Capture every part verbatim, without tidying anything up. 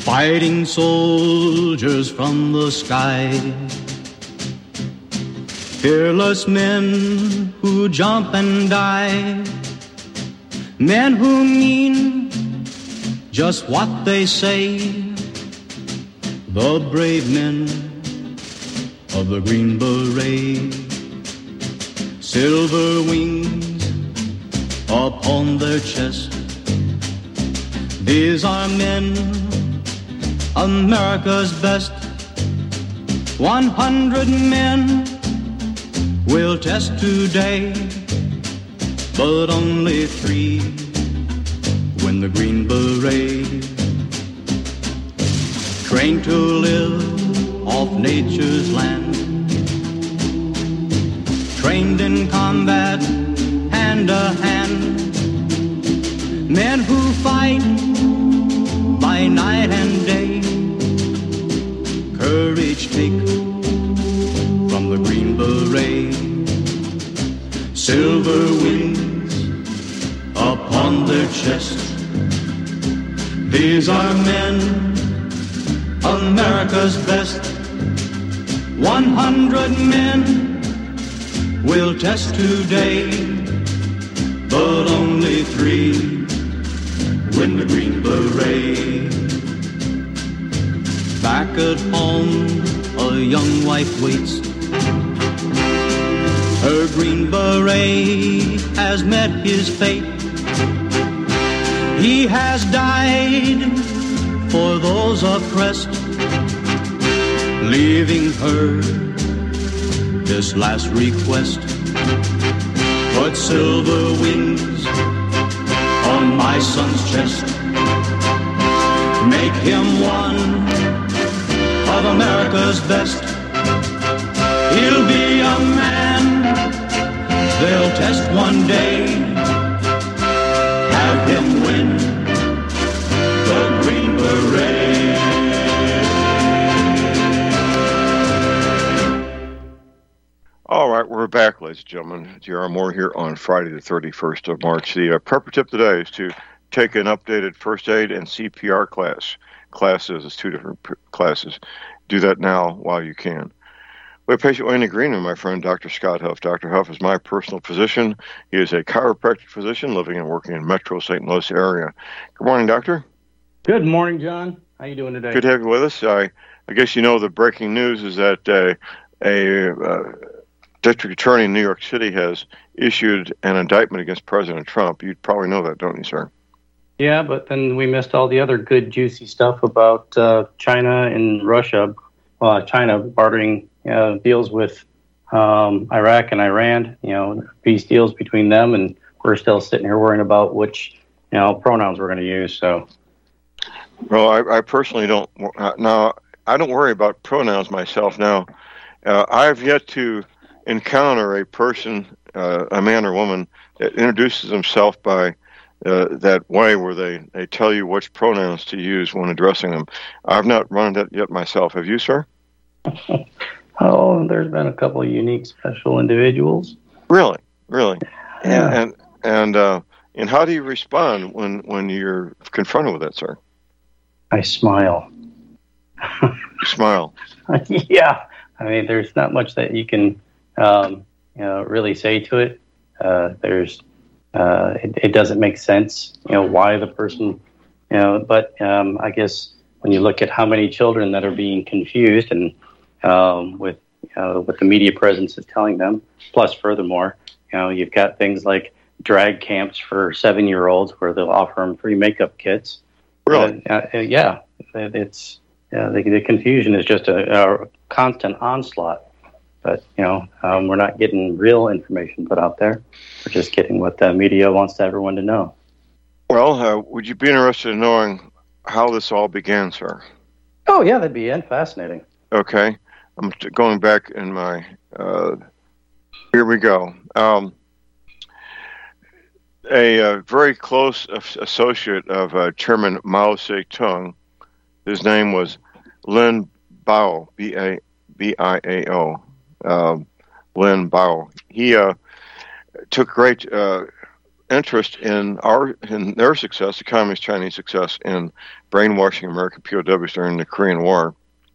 fighting soldiers from the sky, fearless men who jump and die, men who mean just what they say, the brave men of the Green Beret, silver wings upon their chest. These are men, America's best. One hundred men will test today, but only three win the Green Beret. Trained to live off nature's land, trained in combat hand to hand, men who fight by night and day, courage take from the Green Beret, silver wings upon their chest. These are men, America's best. One hundred men will test today, but only three win the Green Beret. Back at home, a young wife waits. Her Green Beret has met his fate. He has died for those oppressed, leaving her this last request. Put silver wings on my son's chest. Make him one of America's best. He'll be a man they'll test one day. Have him win the Green Beret. All right, we're back, ladies and gentlemen. J R. Moore here on Friday the thirty-first of March. The uh, prepper tip today is to take an updated first aid and C P R class. Classes, it's two different p- classes. Do that now while you can. We have patient Wayne Green, my friend, Doctor Scott Huff. Doctor Huff is my personal physician. He is a chiropractic physician living and working in Metro Saint Louis area. Good morning, Doctor. Good morning, John. How you doing today? Good to have you with us. I, I guess you know the breaking news is that uh, a uh, district attorney in New York City has issued an indictment against President Trump. You probably know that, don't you, sir? Yeah, but then we missed all the other good, juicy stuff about uh, China and Russia. Uh, China bartering uh, deals with um, Iraq and Iran, you know, peace deals between them, and we're still sitting here worrying about which, you know, pronouns we're going to use. So, well, I, I personally don't. Uh, now, I don't worry about pronouns myself. Now, uh, I've yet to encounter a person, uh, a man or woman, that introduces himself by uh, that way where they, they tell you which pronouns to use when addressing them. I've not run that yet myself. Have you, sir? Oh, there's been a couple of unique, special individuals. Really, really, yeah. and and and, uh, and how do you respond when when you're confronted with that, sir? I smile. Smile. Yeah, I mean, there's not much that you can, um, you know, really say to it. Uh, there's, uh, it, it doesn't make sense, you know, why the person, you know. But um, I guess when you look at how many children that are being confused and um, with, you know, what the media presence is telling them, plus furthermore, you know, you've got things like drag camps for seven-year-olds where they'll offer them free makeup kits. Really? Uh, uh, yeah, it's yeah, the, the confusion is just a, a constant onslaught. But, you know, um, we're not getting real information put out there. We're just getting what the media wants everyone to know. Well, uh, would you be interested in knowing how this all began, sir? Oh, yeah, that'd be fascinating. Okay. I'm t- going back in my... Uh, here we go. Um, a uh, very close associate of uh, Chairman Mao Zedong, his name was Lin Biao, B A B I A O. Um, Lin Biao. He uh, took great uh, interest in our in their success, the Communist Chinese success in brainwashing American P O Ws during the Korean War.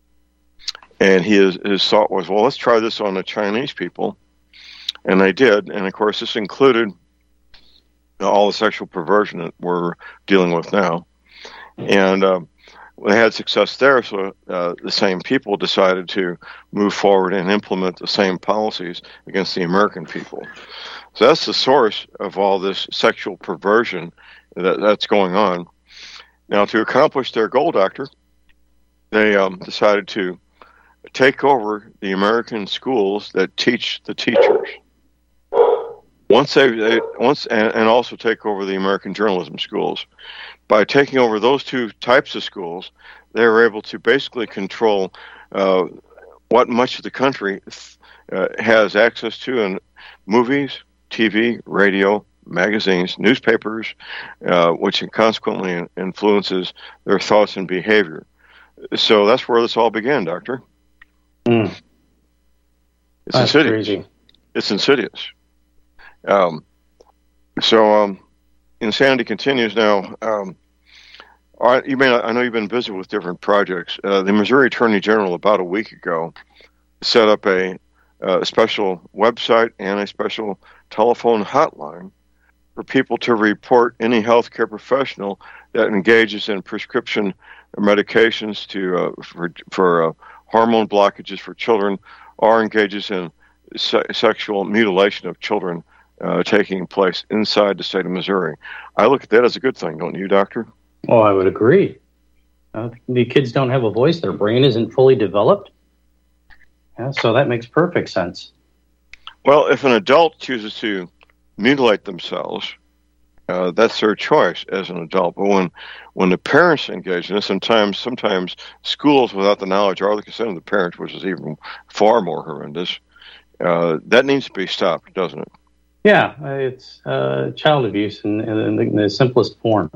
And his his thought was, well, let's try this on the Chinese people, and they did. And of course, this included all the sexual perversion that we're dealing with now. And uh, they had success there, so uh, the same people decided to move forward and implement the same policies against the American people. So that's the source of all this sexual perversion that, that's going on. Now, to accomplish their goal, Doctor, they um, decided to take over the American schools that teach the teachers. Once they, they once and, and also take over the American journalism schools. By taking over those two types of schools, they were able to basically control uh, what much of the country uh, has access to in movies, T V, radio, magazines, newspapers, uh, which consequently influences their thoughts and behavior. So that's where this all began, Doctor. Mm. It's That's insidious. crazy. It's insidious. Um, so um, insanity continues now. Um, I, you may not, I know you've been busy with different projects. Uh, the Missouri Attorney General about a week ago set up a, a special website and a special telephone hotline for people to report any healthcare professional that engages in prescription medications to uh, for, for uh, hormone blockages for children, or engages in se- sexual mutilation of children uh, taking place inside the state of Missouri. I look at that as a good thing, don't you, Doctor? Oh, I would agree. Uh, the kids don't have a voice. Their brain isn't fully developed. Yeah, so that makes perfect sense. Well, if an adult chooses to mutilate themselves, uh, that's their choice as an adult. But when when the parents engage in this, sometimes sometimes schools without the knowledge or the consent of the parents, which is even far more horrendous, uh, that needs to be stopped, doesn't it? Yeah, it's uh, child abuse in, in, the, in the simplest form.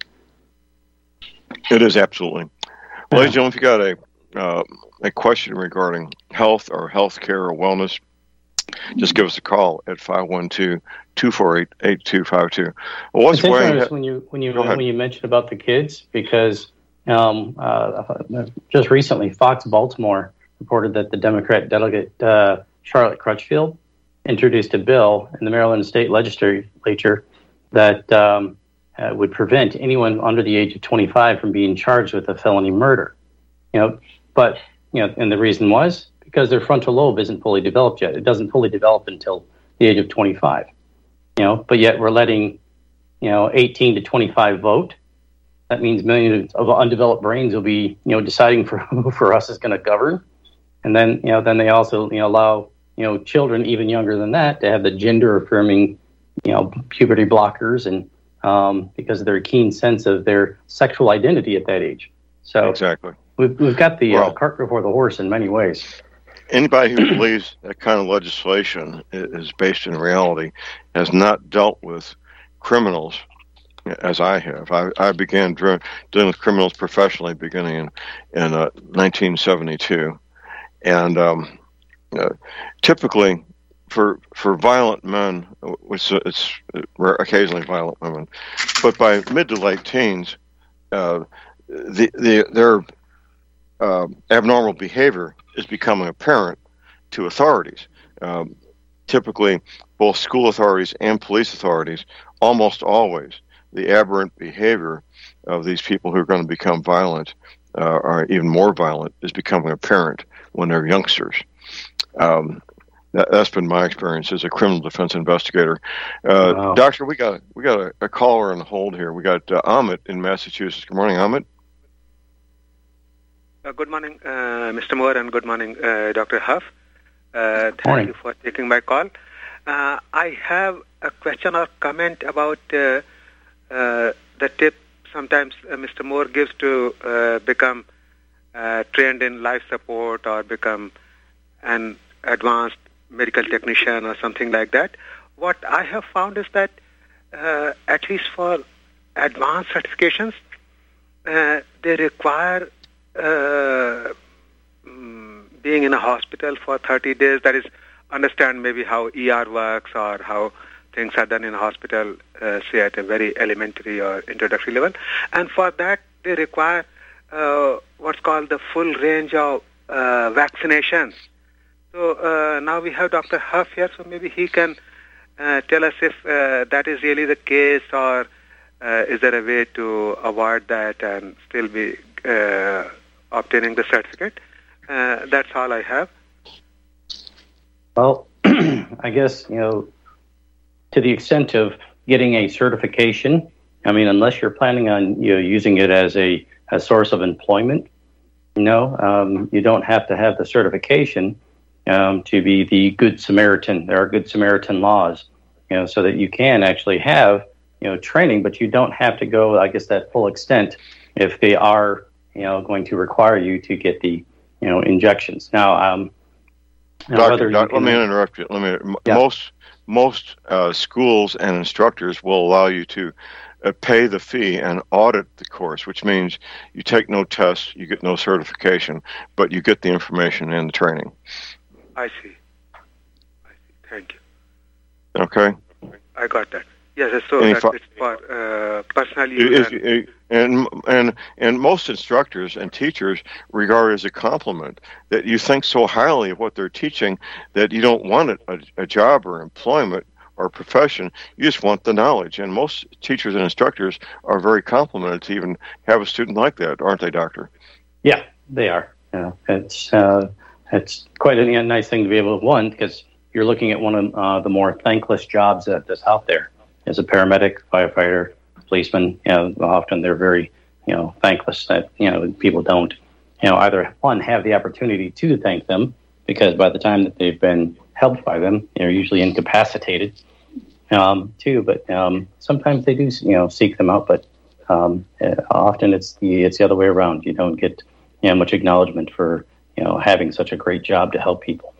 It is, absolutely. Well, ladies and gentlemen, if you got a uh, a question regarding health or health care or wellness, just give us a call at five one two, two four eight, eight two five two. Well, what's it's interesting ha- when you when you when you mentioned about the kids, because um, uh, just recently Fox Baltimore reported that the Democrat delegate uh, Charlotte Crutchfield introduced a bill in the Maryland State Legislature that um, uh, would prevent anyone under the age of twenty-five from being charged with a felony murder. You know, but you know, and the reason was because their frontal lobe isn't fully developed yet. It doesn't fully develop until the age of twenty-five. You know, but yet we're letting, you know, eighteen to twenty-five vote. That means millions of undeveloped brains will be, you know, deciding for who for us is going to govern. And then, you know, then they also, you know, allow, you know, children even younger than that to have the gender affirming, you know, puberty blockers, and um, because of their keen sense of their sexual identity at that age. So exactly. We've, we've got the well, uh, cart before the horse in many ways. Anybody who believes that kind of legislation is based in reality has not dealt with criminals as I have. I, I began dr- dealing with criminals professionally beginning in, in uh, nineteen seventy-two. And um, uh, typically for for violent men, which it's rare, occasionally violent women, but by mid to late teens, uh, the, the their uh, abnormal behavior is becoming apparent to authorities. Um, typically, both school authorities and police authorities, almost always, the aberrant behavior of these people who are going to become violent, uh, or even more violent, is becoming apparent when they're youngsters. Um, that, that's been my experience as a criminal defense investigator. Uh, wow. Doctor, we got we got a, a caller on hold here. We got uh, Amit in Massachusetts. Good morning, Amit. Uh, good morning, uh, Mister Moore, and good morning, uh, Doctor Huff. Uh, thank morning. you for taking my call. Uh, I have a question or comment about uh, uh, the tip sometimes uh, Mister Moore gives to uh, become uh, trained in life support or become an advanced medical technician or something like that. What I have found is that uh, at least for advanced certifications, uh, they require Uh, being in a hospital for thirty days, that is, understand maybe how E R works or how things are done in a hospital, uh, say at a very elementary or introductory level. And for that, they require uh, what's called the full range of uh, vaccinations. So uh, now we have Doctor Huff here, so maybe he can uh, tell us if uh, that is really the case, or uh, is there a way to avoid that and still be uh, obtaining the certificate? Uh, that's all I have. Well, I guess, you know, to the extent of getting a certification, I mean, unless you're planning on, you know, using it as a, a source of employment, no, um, you don't have to have the certification um, to be the Good Samaritan. There are Good Samaritan laws, you know, so that you can actually have, you know, training, but you don't have to go, I guess, that full extent if they are, you know, going to require you to get the, you know, injections. Now, um, Doctor, doc, let me interrupt you. Let me. Yeah. Most most uh, schools and instructors will allow you to uh, pay the fee and audit the course, which means you take no tests, you get no certification, but you get the information and the training. I see. I see. Thank you. Okay. I got that. Yes, so that it's for uh, personal use. It, it, and and and most instructors and teachers regard it as a compliment that you think so highly of what they're teaching that you don't want a, a job or employment or profession. You just want the knowledge. And most teachers and instructors are very complimented to even have a student like that, aren't they, Doctor? Yeah, they are. You know, it's uh, it's quite a nice thing to be able to, one, because you're looking at one of uh, the more thankless jobs that, that's out there. As a paramedic, firefighter, policeman, you know, often they're very, you know, thankless that, you know, people don't, you know, either, one, have the opportunity to thank them, because by the time that they've been helped by them, they're usually incapacitated. Um, two, but um, sometimes they do, you know, seek them out, but um, often it's the it's the other way around. You don't get, you know, much acknowledgement for, you know, having such a great job to help people.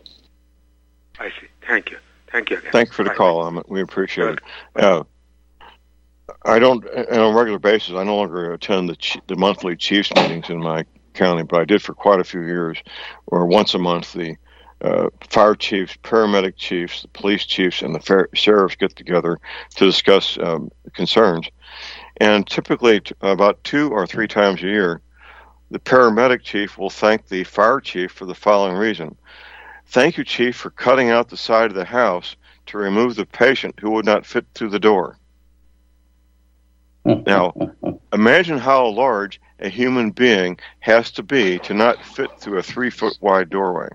I see. Thank you. Thank you again. Thanks for the call, Amit. We appreciate it. Uh, I don't, on a regular basis, I no longer attend the, the monthly Chiefs meetings in my county, but I did for quite a few years, where once a month the uh, fire chiefs, paramedic chiefs, the police chiefs, and the fair, sheriffs get together to discuss um, concerns. And typically, t- about two or three times a year, the paramedic chief will thank the fire chief for the following reason. Thank you, Chief, for cutting out the side of the house to remove the patient who would not fit through the door. Now, imagine how large a human being has to be to not fit through a three-foot wide doorway.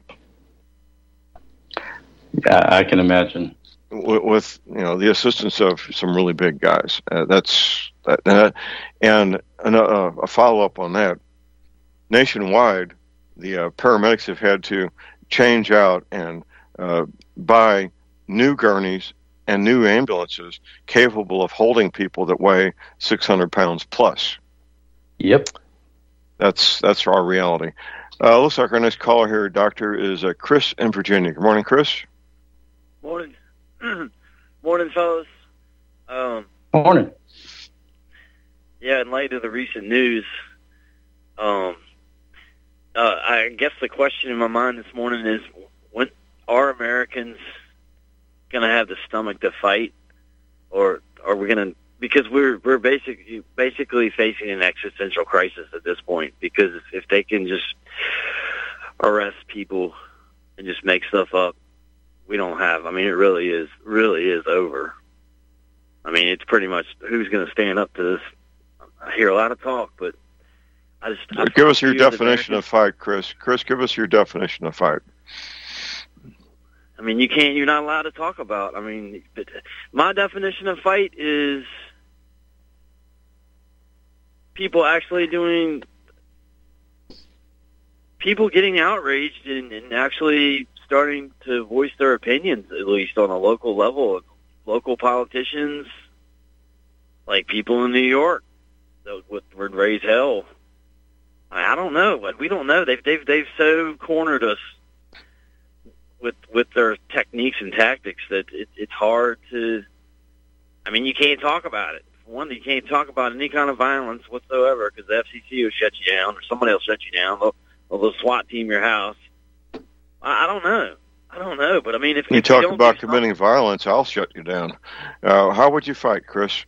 Yeah, I can imagine. With, with you know the assistance of some really big guys. Uh, that's that, uh, and and uh, a follow-up on that. Nationwide, the uh, paramedics have had to change out and uh, buy new gurneys and new ambulances capable of holding people that weigh six hundred pounds plus. Yep. That's that's our reality. Uh, looks like our next caller here, Doctor, is uh, Chris in Virginia. Good morning, Chris. Morning. Morning, fellas. Um, Morning. Yeah, in light of the recent news, um, Uh, I guess the question in my mind this morning is, when are Americans going to have the stomach to fight, or are we going to? Because we're we're basically basically facing an existential crisis at this point. Because if they can just arrest people and just make stuff up, we don't have. I mean, it really is really is over. I mean, it's pretty much who's going to stand up to this. I hear a lot of talk, but. I just, I give us your definition of fight, Chris. Chris, give us your definition of fight. I mean, you can't. You're not allowed to talk about. I mean, but my definition of fight is people actually doing, people getting outraged and, and actually starting to voice their opinions, at least on a local level. Local politicians, like people in New York, that would, would raise hell. I don't know. We don't know. They've they've they've so cornered us with with their techniques and tactics that it, it's hard to. I mean, you can't talk about it. For one, you can't talk about any kind of violence whatsoever because the F C C will shut you down, or somebody will shut you down. They'll, they'll SWAT team your house. I, I don't know. I don't know, but I mean, if You if talk don't about do committing violence, I'll shut you down. Uh, how would you fight, Chris?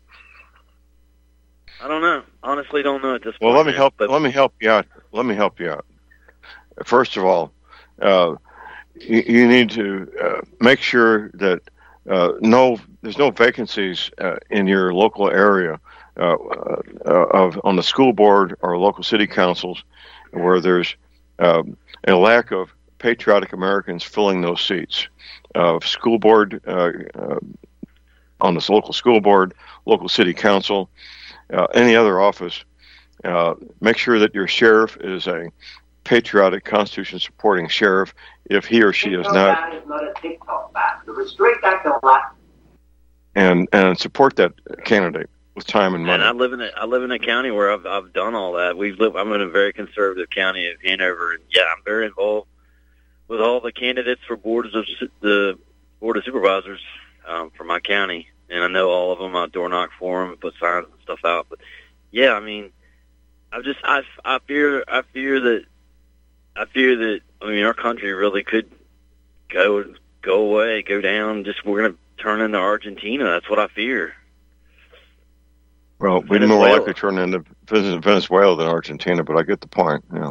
I don't know. Honestly, don't know at this Well, point. let me man, help. But Let me help you out. Let me help you out. First of all, uh, you, you need to uh, make sure that uh, no, there's no vacancies uh, in your local area uh, uh, of on the school board or local city councils where there's um, a lack of patriotic Americans filling those seats. Uh, school board uh, uh, on this local school board, local city council, uh, any other office. Uh, make sure that your sheriff is a patriotic, Constitution-supporting sheriff. If he or she is not, is not a TikTok ban. The Restrict Act allows. And and support that candidate with time and money. And I live in a I live in a county where I've I've done all that. We've lived. I'm in a very conservative county of Hanover, and yeah, I'm very involved with all the candidates for boards of the board of supervisors um, for my county, and I know all of them. I door knock for them and put signs and stuff out. But yeah, I mean, I just I I fear I fear that I fear that I mean our country really could go go away, go down. Just we're gonna turn into Argentina. That's what I fear. Well, we'd more likely turn into Venezuela than Argentina, but I get the point. Yeah.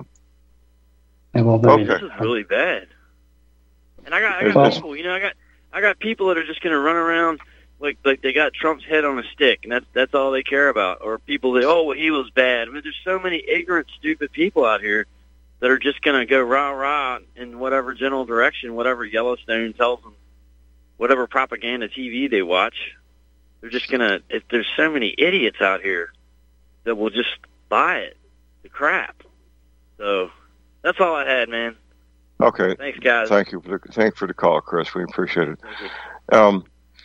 Well, Okay. This is really bad. And I got, I got Well- people, you know, I got, I got people that are just going to run around like, like they got Trump's head on a stick, and that's that's all they care about. Or people that, oh, well, he was bad. I mean, there's so many ignorant, stupid people out here that are just going to go rah rah in whatever general direction, whatever Yellowstone tells them, whatever propaganda T V they watch. They're just going to. If there's so many idiots out here that will just buy it, the crap. So. That's all I had, man. Okay. Thanks, guys. Thank you. For the, thank you for the call, Chris. We appreciate it. Um,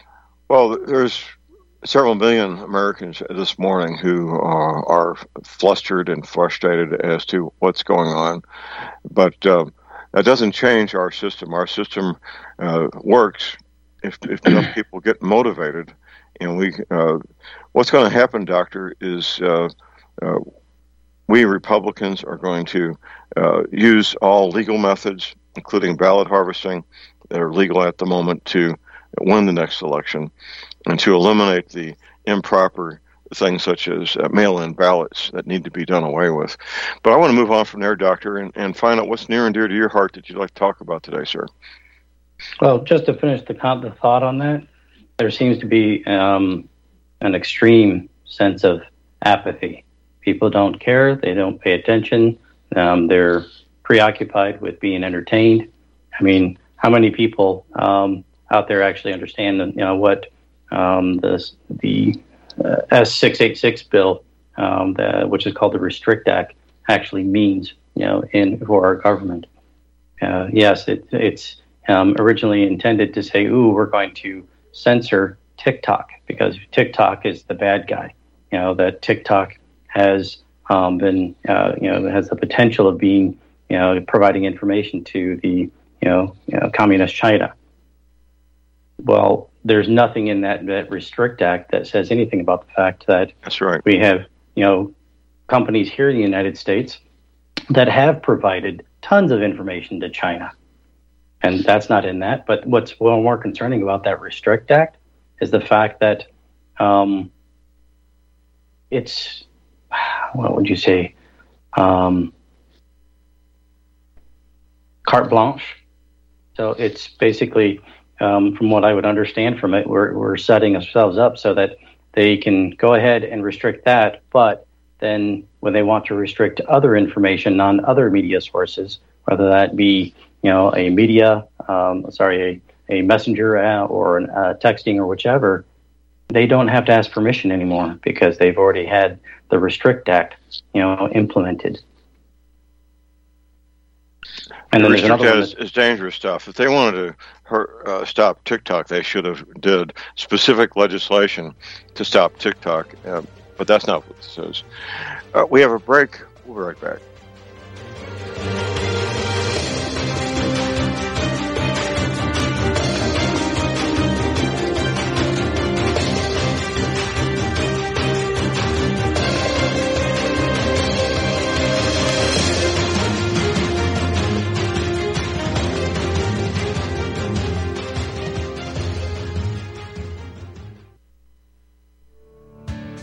well, there's several million Americans this morning who uh, are flustered and frustrated as to what's going on. But uh, that doesn't change our system. Our system uh, works if, if enough people get motivated. And we, uh, what's going to happen, Doctor, is uh, uh, we Republicans are going to uh, use all legal methods, including ballot harvesting, that are legal at the moment to win the next election, and to eliminate the improper things such as uh, mail-in ballots that need to be done away with. But I want to move on from there, Doctor, and, and find out what's near and dear to your heart that you'd like to talk about today, sir. Well, just to finish the, con- the thought on that, there seems to be um, an extreme sense of apathy. People don't care. They don't pay attention. Um, they're preoccupied with being entertained. I mean, how many people um, out there actually understand, you know, what um, the the uh, S six eighty-six bill, um, the, which is called the Restrict Act, actually means, you know, in for our government? Uh, yes, it, it's um, originally intended to say, "Ooh, we're going to censor TikTok because TikTok is the bad guy." You know, that TikTok has um, been, uh, you know, has the potential of being, you know, providing information to the, you know, you know, communist China. Well, there's nothing in that, that Restrict Act that says anything about the fact that That's right. we have, you know, companies here in the United States that have provided tons of information to China. And that's not in that. But what's well more concerning about that Restrict Act is the fact that um, it's, what would you say, um, carte blanche. So it's basically, um, from what I would understand from it, we're, we're setting ourselves up so that they can go ahead and restrict that. But then when they want to restrict other information on other media sources, whether that be, you know, a media, um, sorry, a, a messenger uh, or an, uh, texting or whichever, they don't have to ask permission anymore because they've already had the Restrict Act, you know, implemented. And then there's Restrict another one is, is dangerous stuff. If they wanted to hurt, uh, stop TikTok, they should have did specific legislation to stop TikTok. Uh, but that's not what this is. Uh, we have a break. We'll be right back.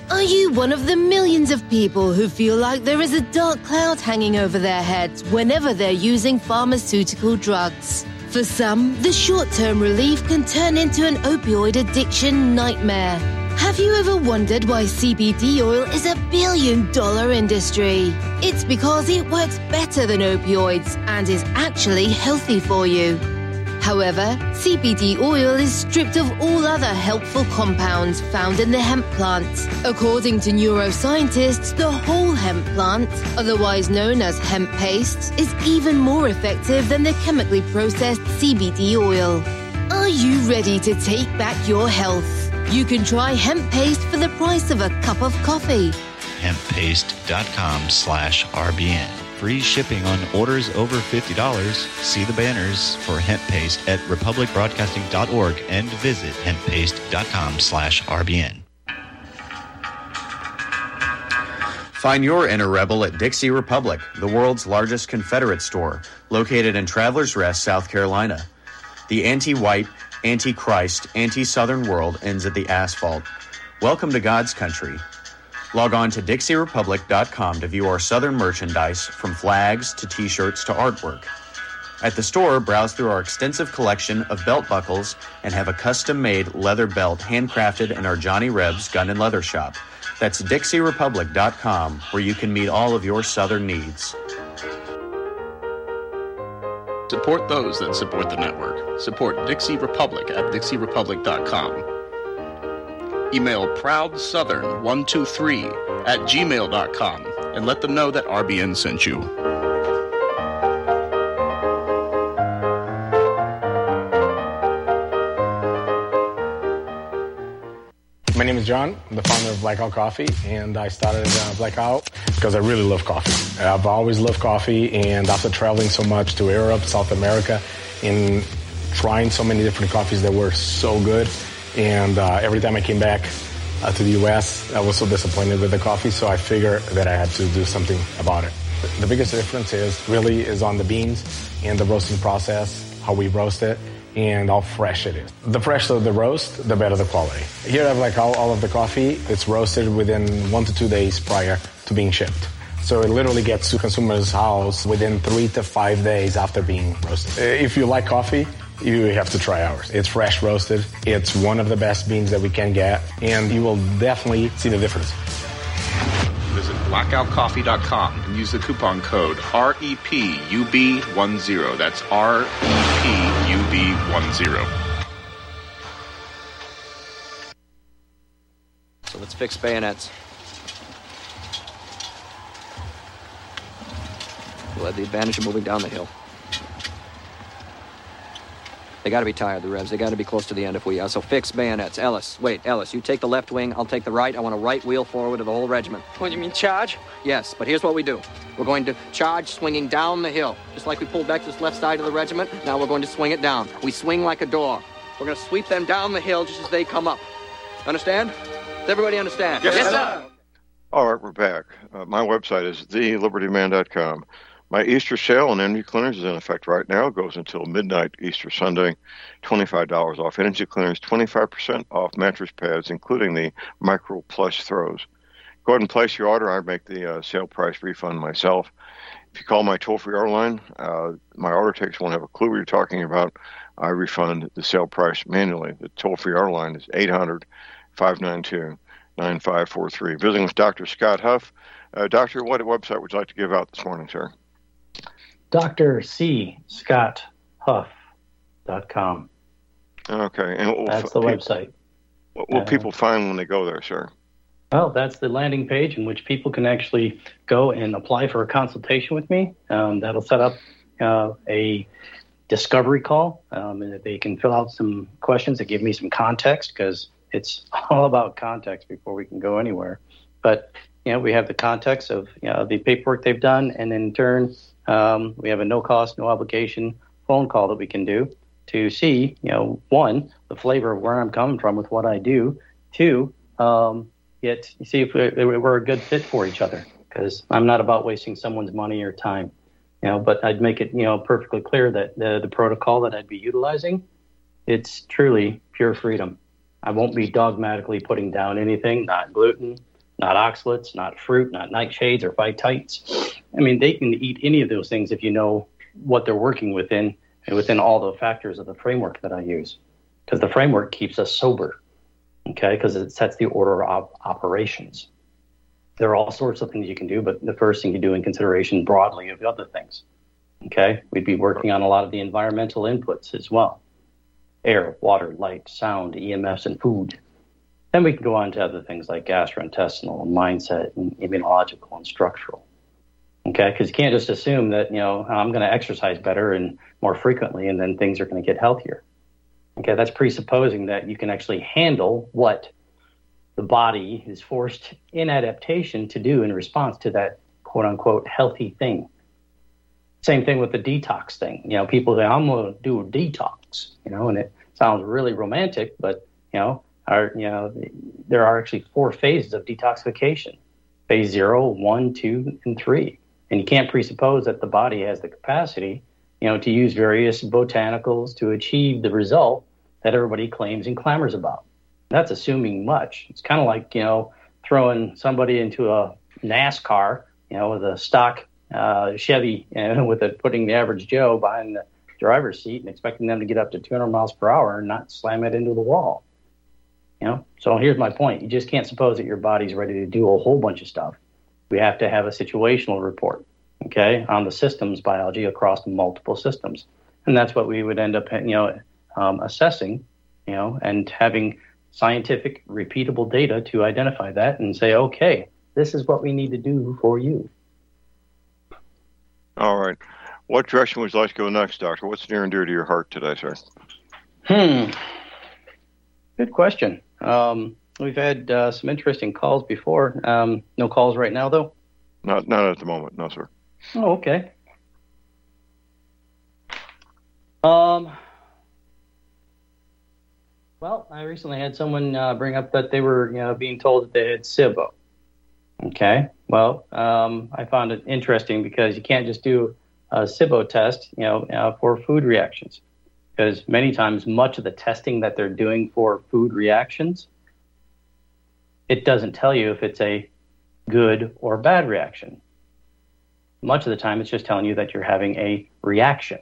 Are you one of the millions of people who feel like there is a dark cloud hanging over their heads whenever they're using pharmaceutical drugs? For some, the short-term relief can turn into an opioid addiction nightmare. Have you ever wondered why C B D oil is a billion-dollar industry? It's because it works better than opioids and is actually healthy for you. However, C B D oil is stripped of all other helpful compounds found in the hemp plant. According to neuroscientists, the whole hemp plant, otherwise known as hemp paste, is even more effective than the chemically processed C B D oil. Are you ready to take back your health? You can try hemp paste for the price of a cup of coffee. hemppaste.com slash RBN. Free shipping on orders over fifty dollars. See the banners for hemp paste at republic broadcasting dot org and visit hemppaste.com slash RBN. Find your inner rebel at Dixie Republic, the world's largest Confederate store, located in Travelers Rest, South Carolina. The anti-white, anti-Christ, anti-Southern world ends at the asphalt. Welcome to God's country. Log on to dixie republic dot com to view our Southern merchandise, from flags to t-shirts to artwork. At the store, browse through our extensive collection of belt buckles and have a custom-made leather belt handcrafted in our Johnny Rebs Gun and Leather Shop. That's dixie republic dot com, where you can meet all of your Southern needs. Support those that support the network. Support Dixie Republic at dixie republic dot com. Email proud southern one two three at gmail dot com and let them know that R B N sent you. My name is John. I'm the founder of Blackout Coffee, and I started uh, Blackout because I really love coffee. I've always loved coffee, and after traveling so much to Europe, South America, and trying so many different coffees that were so good, and uh, every time I came back uh, to the U S, I was so disappointed with the coffee, so I figured that I had to do something about it. The biggest difference is really is on the beans and the roasting process, how we roast it, and how fresh it is. The fresher the roast, the better the quality. Here I have like all, all of the coffee. It's roasted within one to two days prior to being shipped. So it literally gets to consumers' house within three to five days after being roasted. If you like coffee, you have to try ours. It's fresh roasted. It's one of the best beans that we can get, and you will definitely see the difference. Visit blackout coffee dot com and use the coupon code R E P U B ten. That's R E P U B ten. So let's fix bayonets. We'll have the advantage of moving down the hill. They got to be tired, the Revs. They got to be close to the end if we are. So fix bayonets. Ellis, wait, Ellis, you take the left wing. I'll take the right. I want a right wheel forward of the whole regiment. What, you mean charge? Yes, but here's what we do. We're going to charge swinging down the hill. Just like we pulled back this left side of the regiment, now we're going to swing it down. We swing like a door. We're going to sweep them down the hill just as they come up. Understand? Does everybody understand? Yes, yes sir. All right, we're back. Uh, my website is the liberty man dot com. My Easter sale on energy cleaners is in effect right now. It goes until midnight Easter Sunday. twenty-five dollars off energy cleaners, twenty-five percent off mattress pads, including the Micro Plush throws. Go ahead and place your order. I make the uh, sale price refund myself. If you call my toll-free order line, uh, my order takers won't have a clue what you're talking about. I refund the sale price manually. The toll-free order line is eight hundred, five nine two, nine five four three. Visiting with Doctor Scott Huff. Uh, doctor, what website would you like to give out this morning, sir? Doctor C. Scott Huff dot com. Okay. And what will that's f- the people, website. What will uh, people find when they go there, sir? Well, that's the landing page in which people can actually go and apply for a consultation with me. Um, that'll set up uh, a discovery call, um, and they can fill out some questions that give me some context, because it's all about context before we can go anywhere. But, you know, we have the context of, you know, the paperwork they've done, and in turn, um, we have a no-cost, no-obligation phone call that we can do to see, you know, one, the flavor of where I'm coming from with what I do, two, um, get see if we're, we're a good fit for each other, because I'm not about wasting someone's money or time, you know, but I'd make it, you know, perfectly clear that the, the protocol that I'd be utilizing, it's truly pure freedom. I won't be dogmatically putting down anything, not gluten, not oxalates, not fruit, not nightshades or phytites. I mean, they can eat any of those things if you know what they're working within and within all the factors of the framework that I use, because the framework keeps us sober, okay, because it sets the order of op- operations. There are all sorts of things you can do, but the first thing you do in consideration broadly of the other things, okay, we'd be working on a lot of the environmental inputs as well. Air, water, light, sound, E M Fs, and food. Then we can go on to other things like gastrointestinal and mindset and immunological and structural. Okay, because you can't just assume that, you know, I'm going to exercise better and more frequently and then things are going to get healthier. Okay, that's presupposing that you can actually handle what the body is forced in adaptation to do in response to that quote-unquote healthy thing. Same thing with the detox thing. You know, people say, I'm going to do a detox, you know, and it sounds really romantic, but, you know, are, you know, there are actually four phases of detoxification. Phase zero, one, two, and three. And you can't presuppose that the body has the capacity, you know, to use various botanicals to achieve the result that everybody claims and clamors about. That's assuming much. It's kind of like, you know, throwing somebody into a NASCAR, you know, with a stock uh, Chevy, and with it, putting the average Joe behind the driver's seat and expecting them to get up to two hundred miles per hour and not slam it into the wall. You know, so here's my point. You just can't suppose that your body's ready to do a whole bunch of stuff. We have to have a situational report, okay, on the systems biology across multiple systems. And that's what we would end up, you know, um, assessing, you know, and having scientific repeatable data to identify that and say, okay, this is what we need to do for you. All right. What direction would you like to go next, Doctor? What's near and dear to your heart today, sir? Hmm. Good question. Um, we've had uh, some interesting calls before. Um, no calls right now, though? Not not at the moment, no, sir. Oh, okay. Um. Well, I recently had someone uh, bring up that they were, you know, being told that they had S I B O. Okay. Well, um, I found it interesting because you can't just do a S I B O test, you know, uh, for food reactions. Because many times, much of the testing that they're doing for food reactions, it doesn't tell you if it's a good or bad reaction. Much of the time, it's just telling you that you're having a reaction.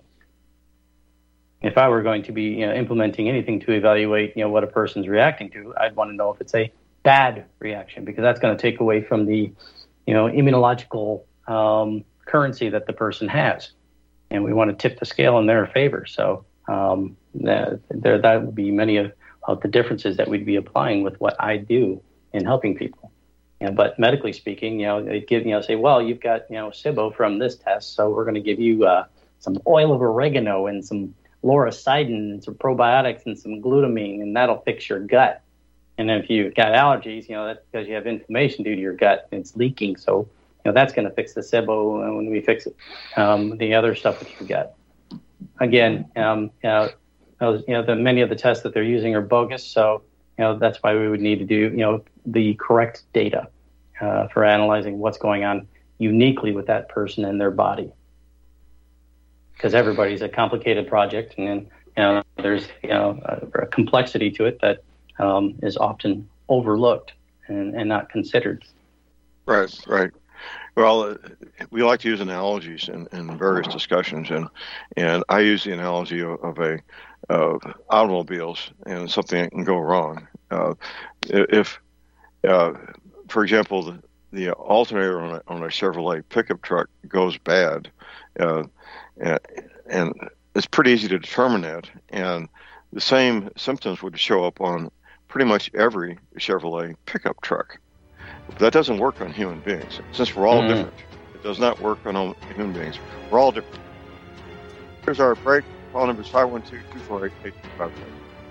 If I were going to be, you know, implementing anything to evaluate, you know, what a person's reacting to, I'd want to know if it's a bad reaction, because that's going to take away from the, you know, immunological um, currency that the person has, and we want to tip the scale in their favor. So. Um, that, there, that would be many of, of the differences that we'd be applying with what I do in helping people. You know, but medically speaking, you know, they give, you know, say, well, you've got, you know, S I B O from this test, so we're going to give you uh, some oil of oregano and some lauricidin and some probiotics and some glutamine, and that'll fix your gut. And if you've got allergies, you know, that's because you have inflammation due to your gut and it's leaking. So, you know, that's going to fix the S I B O when we fix it, um, the other stuff that you've got. Again, um, you know, those, you know, the many of the tests that they're using are bogus. So, you know, that's why we would need to do, you know, the correct data uh, for analyzing what's going on uniquely with that person and their body. Because everybody's a complicated project, and then, you know, there's, you know, a, a complexity to it that um, is often overlooked and, and not considered. Right, right. Well, uh, we like to use analogies in, in various discussions, and and I use the analogy of, of a of automobiles and something that can go wrong. Uh, if, uh, for example, the, the alternator on a, on a Chevrolet pickup truck goes bad, uh, and, and it's pretty easy to determine that, and the same symptoms would show up on pretty much every Chevrolet pickup truck. But that doesn't work on human beings. Since we're all mm. different, it does not work on human beings. We're all different. Here's our break. Call number is five one two, two four eight, eight two five five.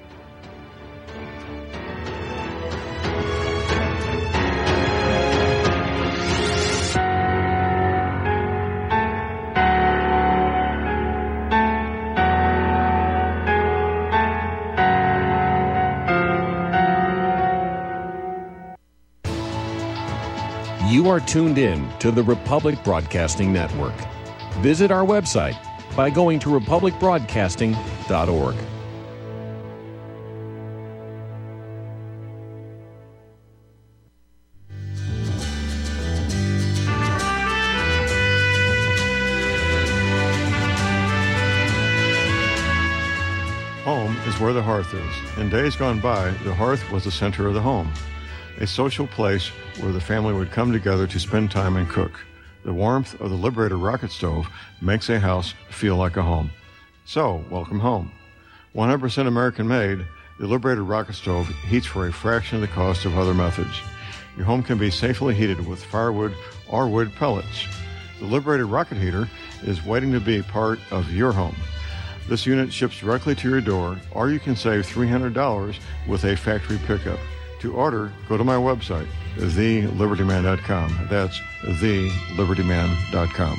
You are tuned in to the Republic Broadcasting Network. Visit our website by going to republic broadcasting dot org. where the hearth is. In days gone by, the hearth was the center of the home, a social place where the family would come together to spend time and cook. The warmth of the Liberator rocket stove makes a house feel like a home. So, welcome home. one hundred percent American made, the Liberator rocket stove heats for a fraction of the cost of other methods. Your home can be safely heated with firewood or wood pellets. The Liberator rocket heater is waiting to be part of your home. This unit ships directly to your door, or you can save three hundred dollars with a factory pickup. To order, go to my website, the liberty man dot com. That's the liberty man dot com.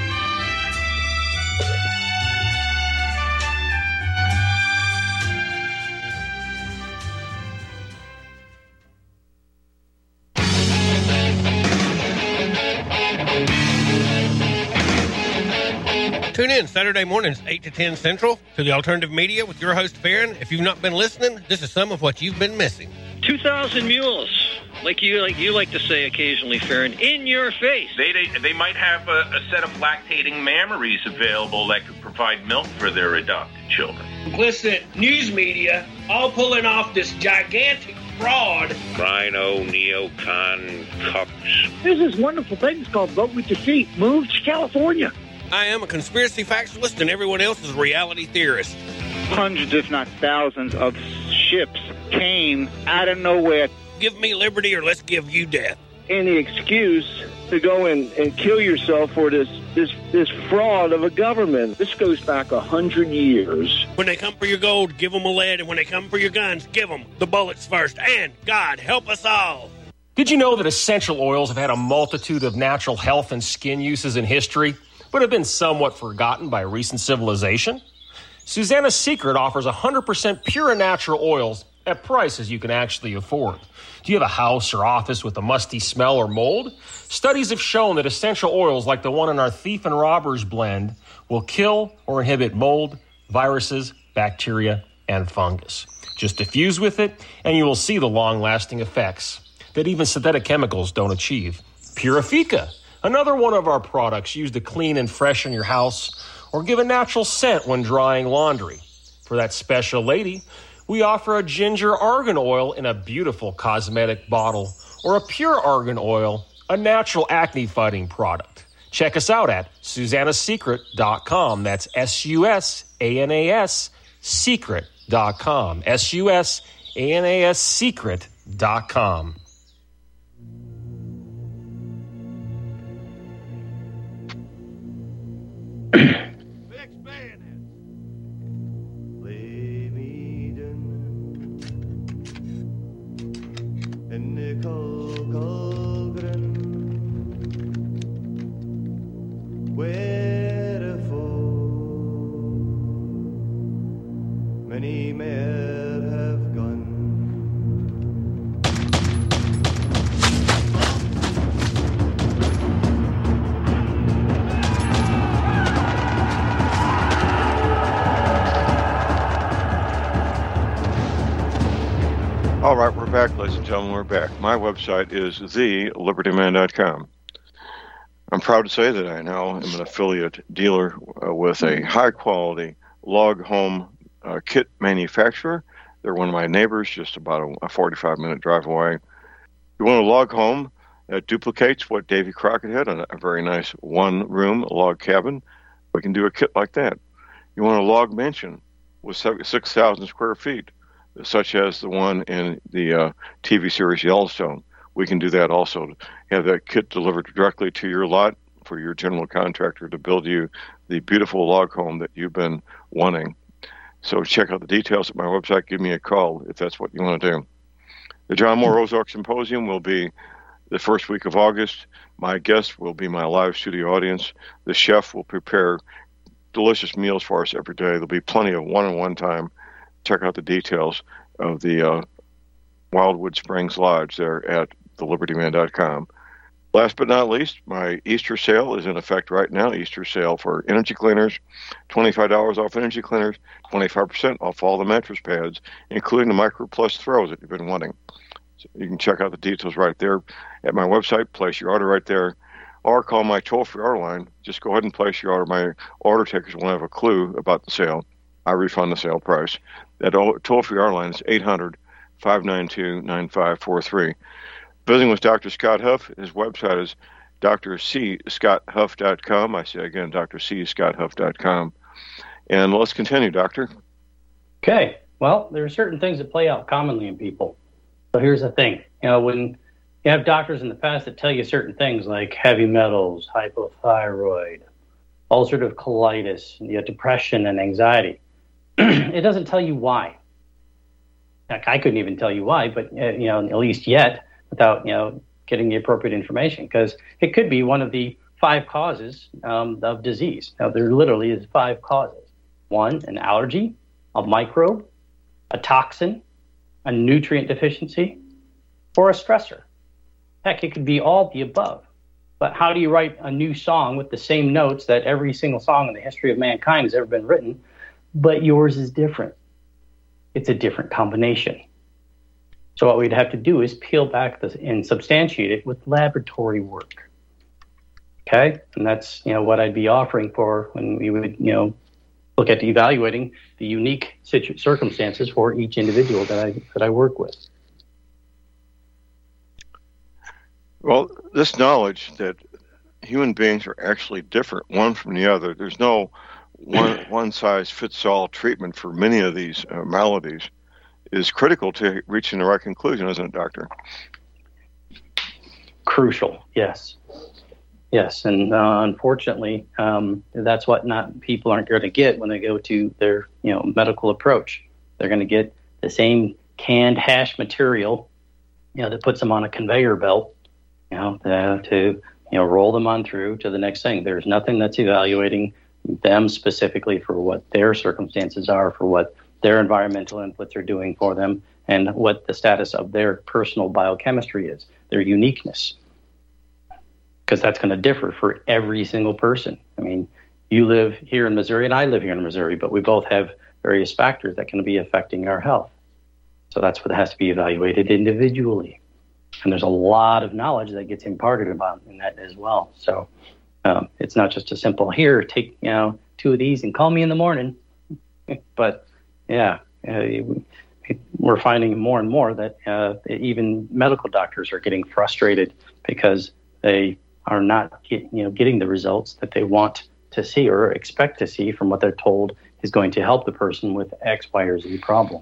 Tune in Saturday mornings, eight to ten Central, to the Alternative Media with your host, Farron. If you've not been listening, this is some of what you've been missing. two thousand mules, like you like you like to say occasionally, Farron, in your face. They they, they might have a, a set of lactating mammaries available that could provide milk for their adopted children. Listen, news media, all pulling off this gigantic fraud. Rhino, neocon, cucks. There's this wonderful thing called Vote with Your Feet. Move to California. I am a conspiracy factualist, and everyone else is a reality theorist. Hundreds, if not thousands, of ships came out of nowhere. Give me liberty or let's give you death. Any excuse to go and, and kill yourself for this, this this fraud of a government. This goes back a hundred years. When they come for your gold, give them a lead, and when they come for your guns, give them the bullets first. And God help us all. Did you know that essential oils have had a multitude of natural health and skin uses in history, but have been somewhat forgotten by recent civilization? Susanna's Secret offers one hundred percent pure and natural oils at prices you can actually afford. Do you have a house or office with a musty smell or mold? Studies have shown that essential oils like the one in our Thief and Robbers blend will kill or inhibit mold, viruses, bacteria, and fungus. Just diffuse with it, and you will see the long-lasting effects that even synthetic chemicals don't achieve. Purifica, another one of our products used to clean and freshen your house or give a natural scent when drying laundry. For that special lady, we offer a ginger argan oil in a beautiful cosmetic bottle or a pure argan oil, a natural acne-fighting product. Check us out at susanna secret dot com. That's S U S A N A S secret dot com. S U S A N A S secret dot com. Many may have gone. All right, we're back, ladies and gentlemen. We're back. My website is the liberty man dot com. I'm proud to say that I now am an affiliate dealer uh, with a high-quality log home uh, kit manufacturer. They're one of my neighbors, just about a forty-five minute drive away. You want a log home that duplicates what Davy Crockett had, a, a very nice one-room log cabin? We can do a kit like that. You want a log mansion with six thousand square feet, such as the one in the uh, T V series Yellowstone? We can do that also. Have that kit delivered directly to your lot for your general contractor to build you the beautiful log home that you've been wanting. So check out the details at my website. Give me a call if that's what you want to do. The John Moore Ozark Symposium will be the first week of August. My guest will be my live studio audience. The chef will prepare delicious meals for us every day. There'll be plenty of one-on-one time. Check out the details of the uh, Wildwood Springs Lodge there at the liberty man dot com. Last but not least, my Easter sale is in effect right now. Easter sale for energy cleaners, twenty-five dollars off energy cleaners, twenty-five percent off all the mattress pads, including the Micro Plus throws that you've been wanting. So you can check out the details right there at my website. Place your order right there, or call my toll-free order line. Just go ahead and place your order. My order takers won't have a clue about the sale. I refund the sale price. That toll-free our line is eight hundred, five nine two, nine five four three. Visiting with Doctor Scott Huff, his website is D R C Scott Huff dot com. I say again, D R C Scott Huff dot com. And let's continue, Doctor. Okay. Well, there are certain things that play out commonly in people. So here's the thing. You know, when you have doctors in the past that tell you certain things like heavy metals, hypothyroid, ulcerative colitis, you know, depression and anxiety, it doesn't tell you why. Like, I couldn't even tell you why, but, uh, you know, at least yet, without, you know, getting the appropriate information, because it could be one of the five causes um, of disease. Now, there literally is five causes. One, an allergy, a microbe, a toxin, a nutrient deficiency, or a stressor. Heck, it could be all the above. But how do you write a new song with the same notes that every single song in the history of mankind has ever been written, but yours is different? It's a different combination. So what we'd have to do is peel back this and substantiate it with laboratory work. Okay? And that's, you know, what I'd be offering for when we would, you know, look at evaluating the unique situ- circumstances for each individual that I that I work with. Well, this knowledge that human beings are actually different one from the other, there's no one one size fits all treatment for many of these uh, maladies, is critical to reaching the right conclusion, isn't it, Doctor? Crucial, yes. Yes, and uh, unfortunately, um, that's what not people aren't going to get when they go to their, you know, medical approach. They're going to get the same canned hash material, you know, that puts them on a conveyor belt, you know, uh, to, you know, roll them on through to the next thing. There's nothing that's evaluating them specifically for what their circumstances are, for what their environmental inputs are doing for them, and what the status of their personal biochemistry is, their uniqueness. Because that's going to differ for every single person. I mean, you live here in Missouri and I live here in Missouri, but we both have various factors that can be affecting our health. So that's what has to be evaluated individually. And there's a lot of knowledge that gets imparted about in that as well. So um, it's not just a simple, here, take, you know, two of these and call me in the morning. But yeah, uh, we're finding more and more that uh, even medical doctors are getting frustrated because they are not get, you know, getting the results that they want to see or expect to see from what they're told is going to help the person with X, Y, or Z problem.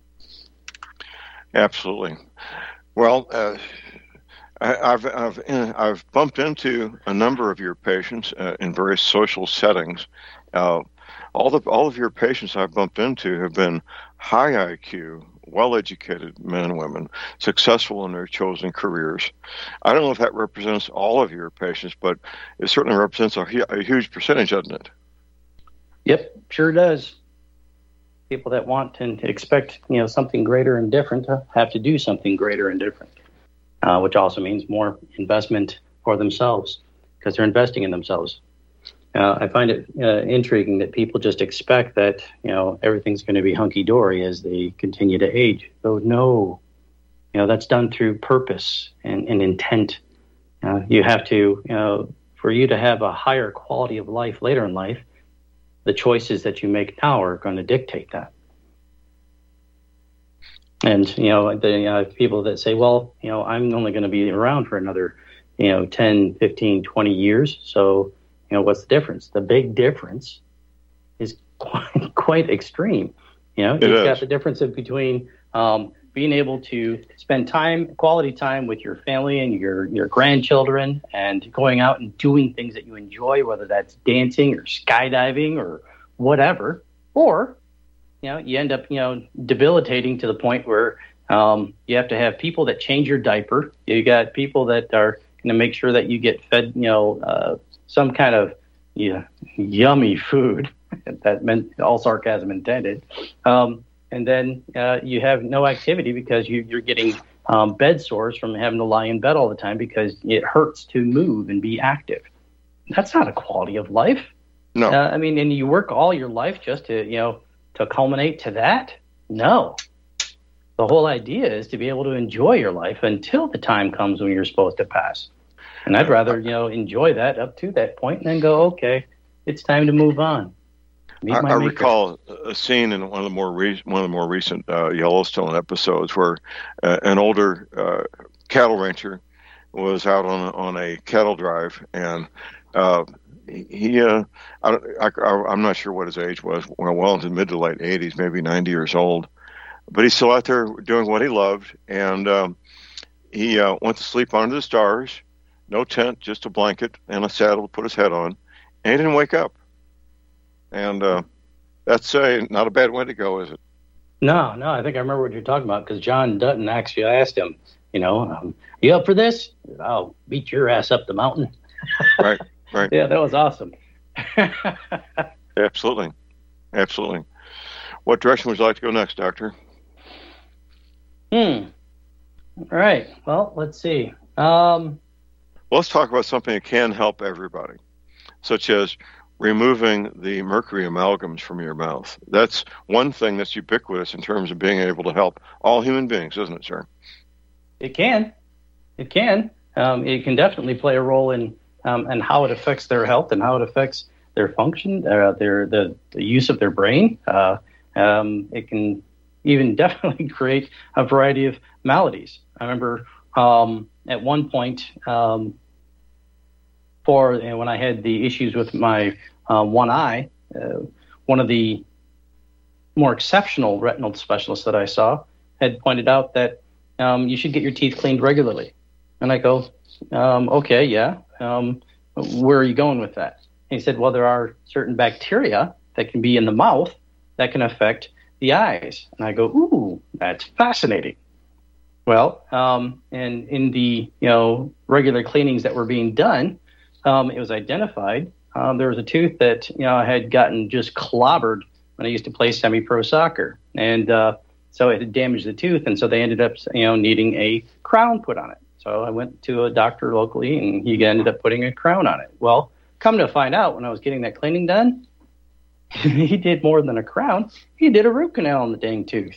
Absolutely. Well, uh, I, I've I've I've bumped into a number of your patients uh, in various social settings. Uh, all the all of your patients I've bumped into have been high I Q, well-educated men and women, successful in their chosen careers. I don't know if that represents all of your patients, but it certainly represents a, a huge percentage, doesn't it? Yep, sure does. People that want and expect, you know, something greater and different have to do something greater and different, uh, which also means more investment for themselves because they're investing in themselves. Uh, I find it uh, intriguing that people just expect that, you know, everything's going to be hunky-dory as they continue to age. So no, you know, that's done through purpose and, and intent. Uh, you have to, you know, for you to have a higher quality of life later in life, the choices that you make now are going to dictate that. And, you know, the uh, people that say, well, you know, I'm only going to be around for another, you know, ten, fifteen, twenty years. So, you know, what's the difference? The big difference is quite, quite extreme. You know, it you've is. got the difference of between um, being able to spend time, quality time with your family and your, your grandchildren and going out and doing things that you enjoy, whether that's dancing or skydiving or whatever, or, you know, you end up, you know, debilitating to the point where um, you have to have people that change your diaper. You got people that are going to make sure that you get fed, you know, uh, some kind of yeah, yummy food. That meant all sarcasm intended. Um, and then uh, you have no activity because you, you're getting um, bed sores from having to lie in bed all the time because it hurts to move and be active. That's not a quality of life. No. Uh, I mean, and you work all your life just to, you know, to culminate to that? No. The whole idea is to be able to enjoy your life until the time comes when you're supposed to pass. And I'd rather, you know, enjoy that up to that point and then go, okay, it's time to move on. Meet I, my I maker. recall a scene in one of the more re- one of the more recent uh, Yellowstone episodes where uh, an older uh, cattle rancher was out on on a cattle drive, and uh, he uh, I, I, I'm not sure what his age was, well, well into mid to late eighties, maybe ninety years old, but he's still out there doing what he loved, and um, he uh, went to sleep under the stars, no tent, just a blanket and a saddle to put his head on, and he didn't wake up. And uh, that's uh, not a bad way to go, is it? No, no, I think I remember what you're talking about, because John Dutton actually asked him, you know, um, you up for this? I'll beat your ass up the mountain. Right, right. Yeah, that was awesome. Absolutely. Absolutely. What direction would you like to go next, Doctor? Hmm. All right. Well, let's see. Um, Let's talk about something that can help everybody, such as removing the mercury amalgams from your mouth. That's one thing that's ubiquitous in terms of being able to help all human beings, isn't it, sir? It can. It can. Um, it can definitely play a role in um, and how it affects their health and how it affects their function, uh, their the, the use of their brain. Uh, um, it can even definitely create a variety of maladies. I remember um, at one point, um, for you know, when I had the issues with my uh, one eye, uh, one of the more exceptional retinal specialists that I saw had pointed out that um, you should get your teeth cleaned regularly. And I go, um, okay, yeah. Um, where are you going with that? And he said, well, there are certain bacteria that can be in the mouth that can affect the eyes. And I go, ooh, that's fascinating. Well, um, and in the you know regular cleanings that were being done, um, it was identified um, there was a tooth that you know I had gotten just clobbered when I used to play semi-pro soccer, and uh, so it had damaged the tooth, and so they ended up you know needing a crown put on it. So I went to a doctor locally, and he ended up putting a crown on it. Well, come to find out, when I was getting that cleaning done, he did more than a crown. He did a root canal on the dang tooth.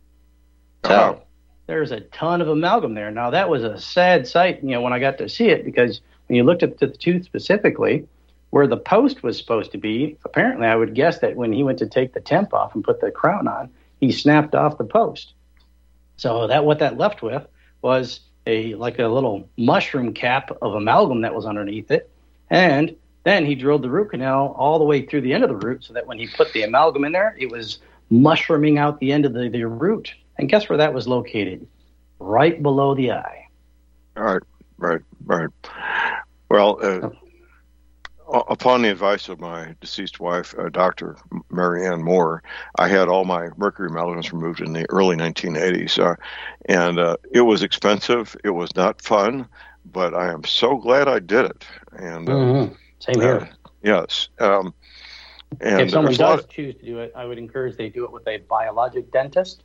So Uh-huh. there's a ton of amalgam there. Now, that was a sad sight, you know, when I got to see it, because when you looked at the tooth specifically, where the post was supposed to be, apparently I would guess that when he went to take the temp off and put the crown on, he snapped off the post. So that what that left with was a like a little mushroom cap of amalgam that was underneath it. And then he drilled the root canal all the way through the end of the root so that when he put the amalgam in there, it was mushrooming out the end of the, the root. And guess where that was located? Right below the eye. Right, right, right. Well, uh, upon the advice of my deceased wife, uh, Doctor Mary Ann Moore, I had all my mercury amalgams removed in the early nineteen eighties. Uh, and uh, it was expensive. It was not fun, but I am so glad I did it. And uh, Mm-hmm. Same here. Uh, yes. Um, and if someone there's a lot does of- choose to do it, I would encourage they do it with a biologic dentist.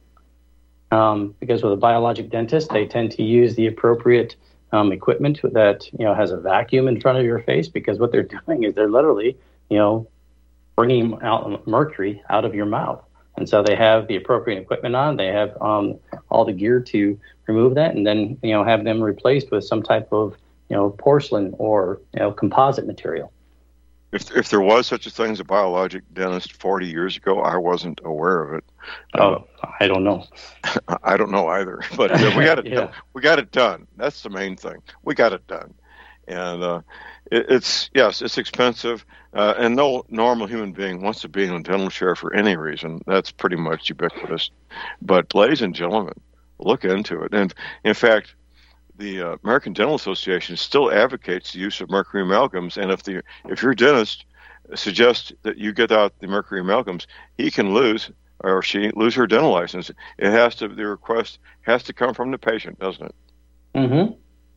Um, because with a biologic dentist, they tend to use the appropriate um, equipment that you know has a vacuum in front of your face. Because what they're doing is they're literally, you know, bringing out mercury out of your mouth, and so they have the appropriate equipment on. They have um, all the gear to remove that, and then you know have them replaced with some type of you know porcelain or you know composite material. If if there was such a thing as a biologic dentist forty years ago, I wasn't aware of it. Oh, I don't know. I don't know either. But uh, we got it. Yeah. We got it done. That's the main thing. We got it done, and uh, it, it's yes, it's expensive, uh, and no normal human being wants to be in a dental chair for any reason. That's pretty much ubiquitous. But ladies and gentlemen, look into it. And in fact, the uh, American Dental Association still advocates the use of mercury amalgams, and if the if your dentist suggests that you get out the mercury amalgams, he can lose or she lose her dental license. It has to the request has to come from the patient, doesn't it? Mm-hmm.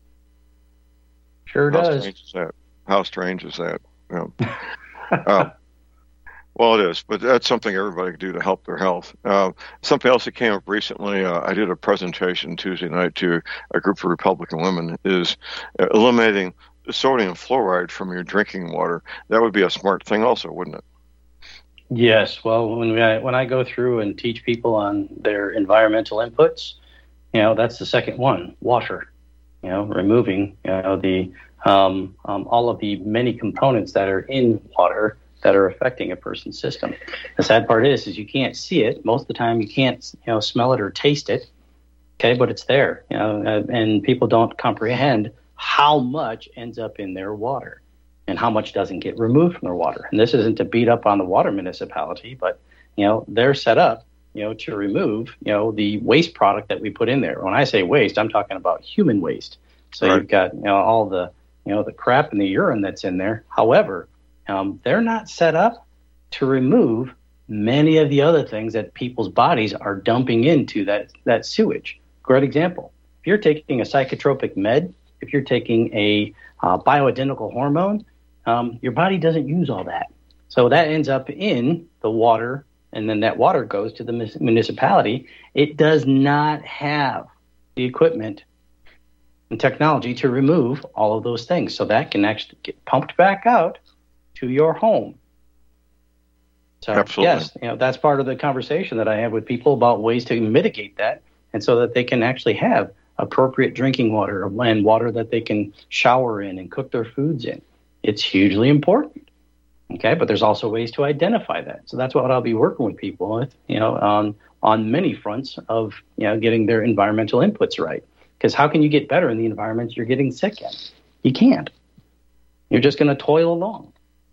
Sure How does. strange is that? How strange is that? Yeah. uh, well, it is, but that's something everybody can do to help their health. Uh, something else that came up recently, uh, I did a presentation Tuesday night to a group of Republican women, is uh, eliminating sodium fluoride from your drinking water. That would be a smart thing also, wouldn't it? Yes. Well, when we, when I go through and teach people on their environmental inputs, you know, that's the second one, water. You know, removing you know the um, um, all of the many components that are in water that are affecting a person's system. The sad part is, is you can't see it. Most of the time, you can't, you know, smell it or taste it. Okay, but it's there, you know, uh, and people don't comprehend how much ends up in their water and how much doesn't get removed from their water. And this isn't to beat up on the water municipality, but, you know, they're set up, you know, to remove, you know, the waste product that we put in there. When I say waste, I'm talking about human waste. So right. You've got, you know, all the, you know, the crap and the urine that's in there. However, um, they're not set up to remove many of the other things that people's bodies are dumping into that, that sewage. Great example. If you're taking a psychotropic med, if you're taking a uh, bioidentical hormone, um, your body doesn't use all that. So that ends up in the water, and then that water goes to the municipality. It does not have the equipment and technology to remove all of those things. So that can actually get pumped back out to your home. So Absolutely. Yes, you know, that's part of the conversation that I have with people about ways to mitigate that, and so that they can actually have appropriate drinking water and water that they can shower in and cook their foods in. It's hugely important. Okay, but there's also ways to identify that. So that's what I'll be working with people with, you know, on on many fronts of, you know, getting their environmental inputs right. Because how can you get better in the environments you're getting sick in? You can't. You're just going to toil along.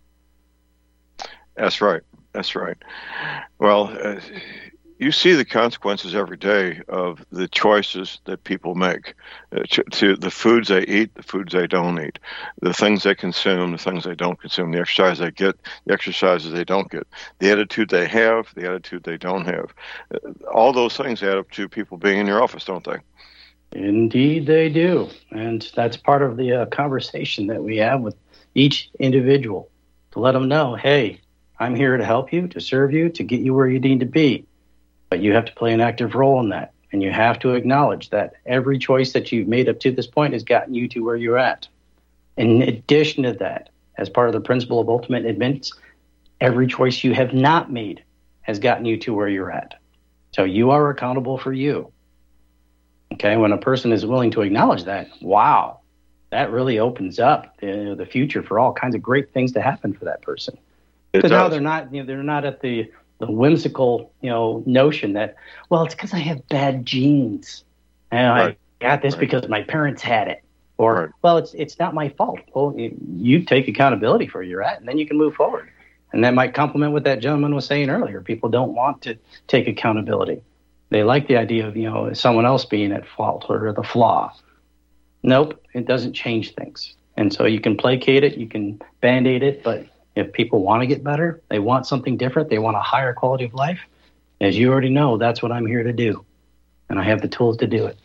That's right. That's right. Well, uh, you see the consequences every day of the choices that people make uh, to, to the foods they eat, the foods they don't eat, the things they consume, the things they don't consume, the exercise they get, the exercises they don't get, the attitude they have, the attitude they don't have. Uh, all those things add up to people being in your office, don't they? Indeed, they do. And that's part of the uh, conversation that we have with each individual, to let them know, hey, I'm here to help you, to serve you, to get you where you need to be. But you have to play an active role in that. And you have to acknowledge that every choice that you've made up to this point has gotten you to where you're at. In addition to that, as part of the principle of ultimate admittance, every choice you have not made has gotten you to where you're at. So you are accountable for you. Okay, when a person is willing to acknowledge that, wow, that really opens up the, the future for all kinds of great things to happen for that person. Because now they're not, you know, they're not at the the whimsical, you know, notion that, well, it's because I have bad genes, and right. I got this right. because my parents had it, or right. well, it's it's not my fault. Well, you, you take accountability for where you're at, and then you can move forward. And that might complement what that gentleman was saying earlier. People don't want to take accountability. They like the idea of, you know, someone else being at fault or the flaw. Nope, it doesn't change things. And so you can placate it, you can band-aid it, but if people want to get better, they want something different, they want a higher quality of life, as you already know, that's what I'm here to do. And I have the tools to do it.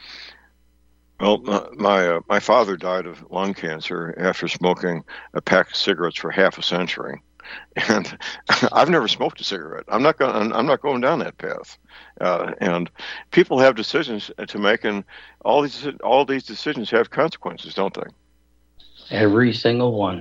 Well, my uh, my father died of lung cancer after smoking a pack of cigarettes for half a century. And I've never smoked a cigarette. I'm not going. I'm not going down that path. Uh, and people have decisions to make, and all these all these decisions have consequences, don't they? Every single one.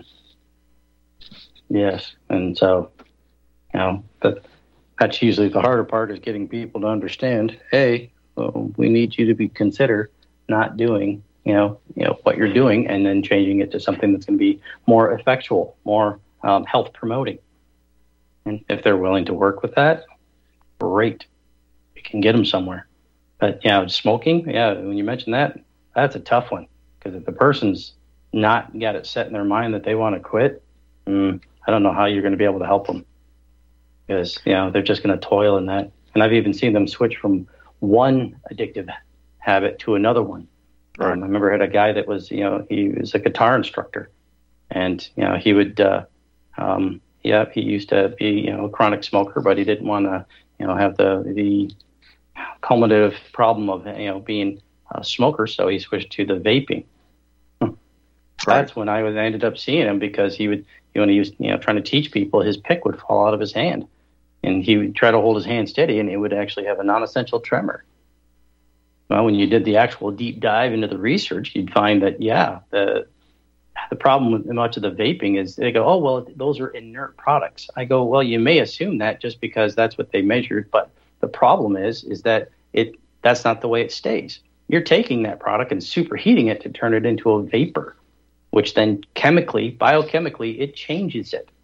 Yes, and so, you know, that that's usually the harder part, is getting people to understand. Hey, well, we need you to be consider not doing, you know, you know what you're doing, and then changing it to something that's going to be more effectual, more um, health promoting. And if they're willing to work with that, great, we can get them somewhere. But you know, smoking, yeah, when you mention that, that's a tough one, because if the person's not got it set in their mind that they want to quit, mm, I don't know how you're going to be able to help them, because, you know, they're just going to toil in that. And I've even seen them switch from one addictive habit to another one. Right. Um, I remember I had a guy that was, you know, he was a guitar instructor, and, you know, he would, uh, um, yeah, he used to be, you know, a chronic smoker, but he didn't want to, you know, have the, the cumulative problem of, you know, being a smoker. So he switched to the vaping. Right. That's when I was, I ended up seeing him, because he would, when he was, you know, trying to teach people, his pick would fall out of his hand, and he would try to hold his hand steady, and it would actually have a non-essential tremor. Well, when you did the actual deep dive into the research, you'd find that, yeah, the the problem with much of the vaping is they go, oh, well, those are inert products. I go, well, you may assume that just because that's what they measured, but the problem is, is that it that's not the way it stays. You're taking that product and superheating it to turn it into a vapor, which then chemically, biochemically, it changes it.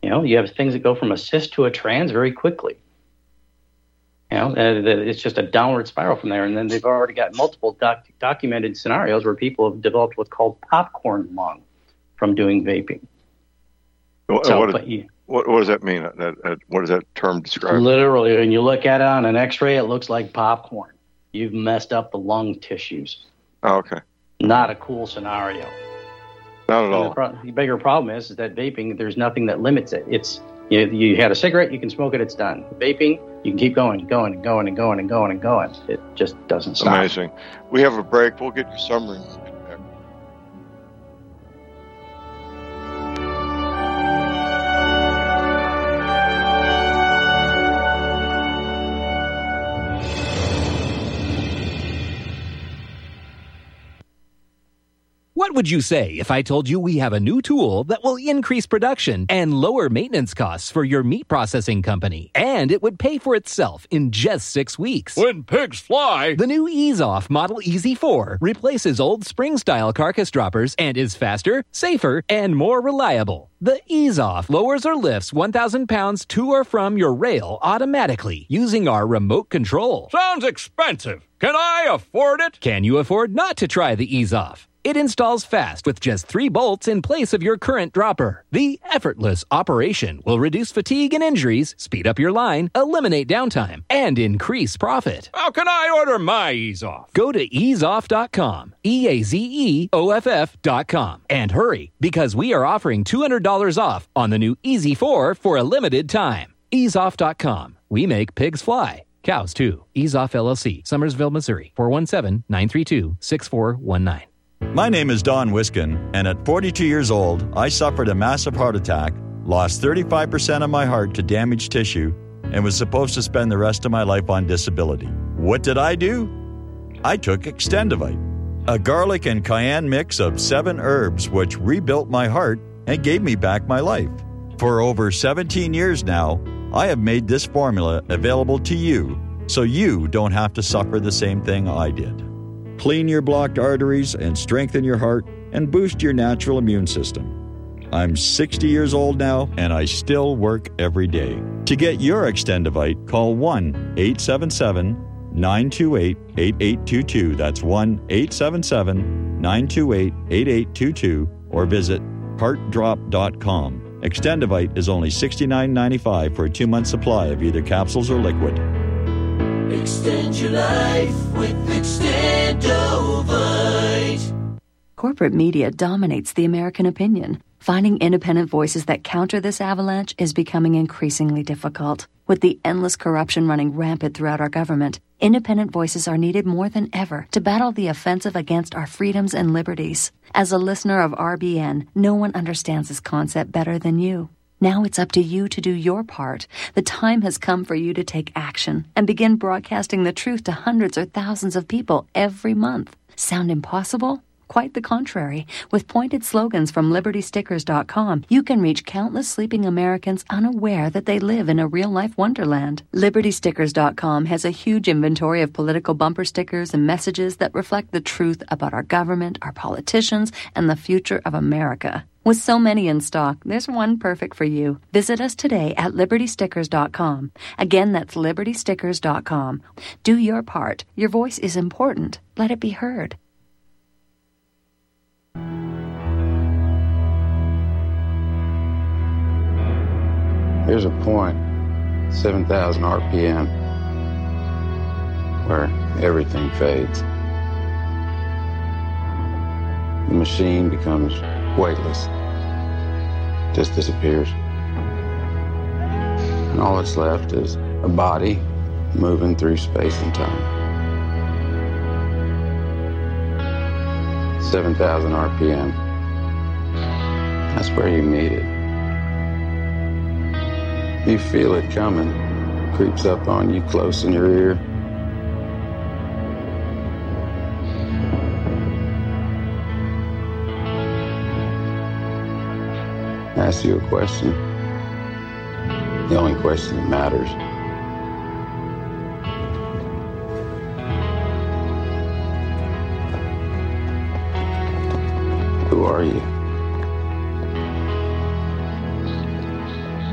You know, you have things that go from a cis to a trans very quickly. You know, and it's just a downward spiral from there. And then they've already got multiple doc- documented scenarios where people have developed what's called popcorn lung from doing vaping. What, So, what, but you- what, what does that mean? That, that, what does that term describe? Literally, when you look at it on an X-ray, it looks like popcorn. You've messed up the lung tissues. Oh, okay. Not a cool scenario. Not at And all. The, pro- the bigger problem is, is that vaping, there's nothing that limits it. It's you, you had a cigarette, you can smoke it, it's done. Vaping, you can keep going, going, and going, and going, and going, and going. It just doesn't stop. Amazing. We have a break. We'll get your summary. What would you say if I told you we have a new tool that will increase production and lower maintenance costs for your meat processing company? And it would pay for itself in just six weeks. When pigs fly! The new Ease Off Model E Z four replaces old spring-style carcass droppers and is faster, safer, and more reliable. The Ease Off lowers or lifts one thousand pounds to or from your rail automatically using our remote control. Sounds expensive. Can I afford it? Can you afford not to try the Ease Off? It installs fast with just three bolts in place of your current dropper. The effortless operation will reduce fatigue and injuries, speed up your line, eliminate downtime, and increase profit. How can I order my Ease Off? Go to ease off dot com, E A Z E O F F dot com, and hurry, because we are offering two hundred dollars off on the new E Z four for a limited time. ease off dot com. We make pigs fly. Cows, too. Ease Off L L C, Summersville, Missouri, four one seven, nine three two, six four one nine. My name is Don Wiskin, and at forty-two years old, I suffered a massive heart attack, lost thirty-five percent of my heart to damaged tissue, and was supposed to spend the rest of my life on disability. What did I do? I took Extendivite, a garlic and cayenne mix of seven herbs which rebuilt my heart and gave me back my life. For over seventeen years now, I have made this formula available to you so you don't have to suffer the same thing I did. Clean your blocked arteries and strengthen your heart and boost your natural immune system. I'm sixty years old now and I still work every day. To get your Extendivite, call one eight seven seven, nine two eight, eight eight two two. That's one eight seven seven, nine two eight, eight eight two two or visit heart drop dot com. Extendivite is only sixty-nine ninety-five for a two-month supply of either capsules or liquid. Extend your life with Extendovite. Corporate media dominates the American opinion. Finding independent voices that counter this avalanche is becoming increasingly difficult. With the endless corruption running rampant throughout our government, independent voices are needed more than ever to battle the offensive against our freedoms and liberties. As a listener of R B N, no one understands this concept better than you. Now it's up to you to do your part. The time has come for you to take action and begin broadcasting the truth to hundreds or thousands of people every month. Sound impossible? Quite the contrary. With pointed slogans from liberty stickers dot com, you can reach countless sleeping Americans unaware that they live in a real-life wonderland. liberty stickers dot com has a huge inventory of political bumper stickers and messages that reflect the truth about our government, our politicians, and the future of America. With so many in stock, there's one perfect for you. Visit us today at liberty stickers dot com. Again, that's liberty stickers dot com. Do your part. Your voice is important. Let it be heard. There's a point, seven thousand R P M, where everything fades. The machine becomes weightless, just disappears. And all that's left is a body moving through space and time. seven thousand R P M. That's where you meet it. You feel it coming, creeps up on you close in your ear. Ask you a question, the only question that matters. Who are you?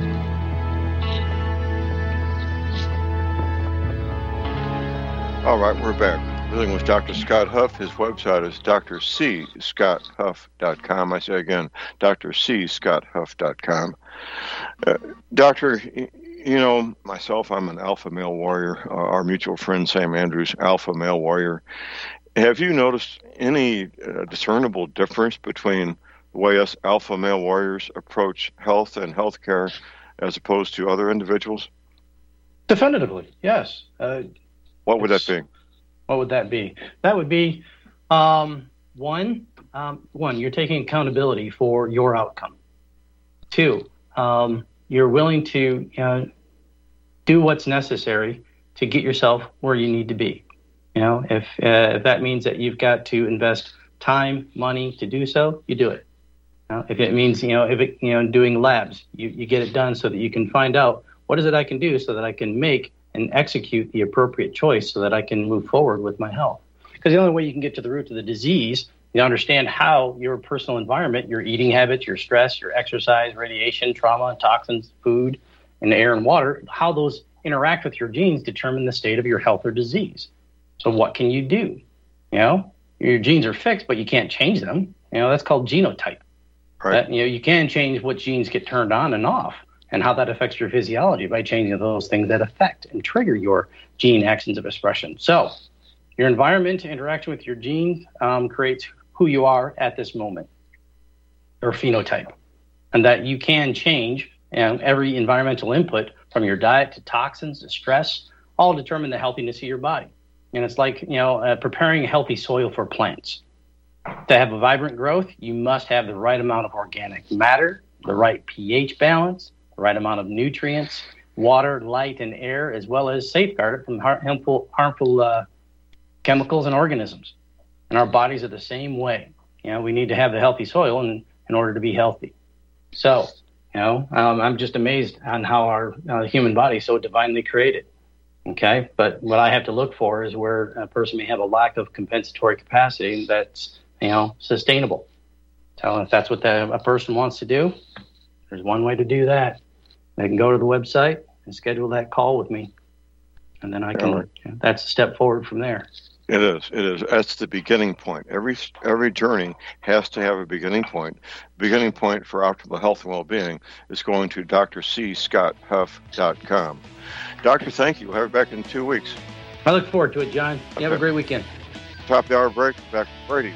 All right, we're back. Dealing with Doctor Scott Huff. His website is D R C Scott Huff dot com. I say again, D R C Scott Huff dot com. Uh, doctor, you know, myself, I'm an alpha male warrior. Uh, our mutual friend, Sam Andrews, alpha male warrior. Have you noticed any uh, discernible difference between the way us alpha male warriors approach health and healthcare as opposed to other individuals? Definitively, yes. Uh, what would that be? What would that be? That would be, um, one, um, one, you're taking accountability for your outcome. Two, um, you're willing to uh, do what's necessary to get yourself where you need to be. You know, if, uh, if that means that you've got to invest time, money to do so, you do it. You know, if it means, you know, if it, you know, doing labs, you, you get it done so that you can find out what is it I can do so that I can make and execute the appropriate choice so that I can move forward with my health. Because the only way you can get to the root of the disease, you understand how your personal environment, your eating habits, your stress, your exercise, radiation, trauma, toxins, food, and air and water, how those interact with your genes determine the state of your health or disease. So what can you do? You know, your genes are fixed, but you can't change them. You know, that's called genotype. Right. That, you know, you can change what genes get turned on and off and how that affects your physiology by changing those things that affect and trigger your gene actions of expression. So your environment, interaction with your genes, um, creates who you are at this moment, or phenotype, and that you can change. And every environmental input, from your diet to toxins to stress, all determine the healthiness of your body. And it's like, you know, uh, preparing a healthy soil for plants. To have a vibrant growth, you must have the right amount of organic matter, the right pH balance, the right amount of nutrients, water, light, and air, as well as safeguard it from harmful, harmful uh, chemicals and organisms. And our bodies are the same way. You know, we need to have the healthy soil in, in order to be healthy. So, you know, um, I'm just amazed on how our uh, human body is so divinely created. Okay, but what I have to look for is where a person may have a lack of compensatory capacity that's, you know, sustainable. So if that's what the, a person wants to do, there's one way to do that. They can go to the website and schedule that call with me, and then I can. Right. You know, that's a step forward from there. It is. It is. That's the beginning point. Every every journey has to have a beginning point. Beginning point for optimal health and well-being is going to D R C Scott Huff dot com. Doctor, thank you. We'll have you back in two weeks. I look forward to it, John. You okay. Have a great weekend. Top of the hour break. Back to Brady.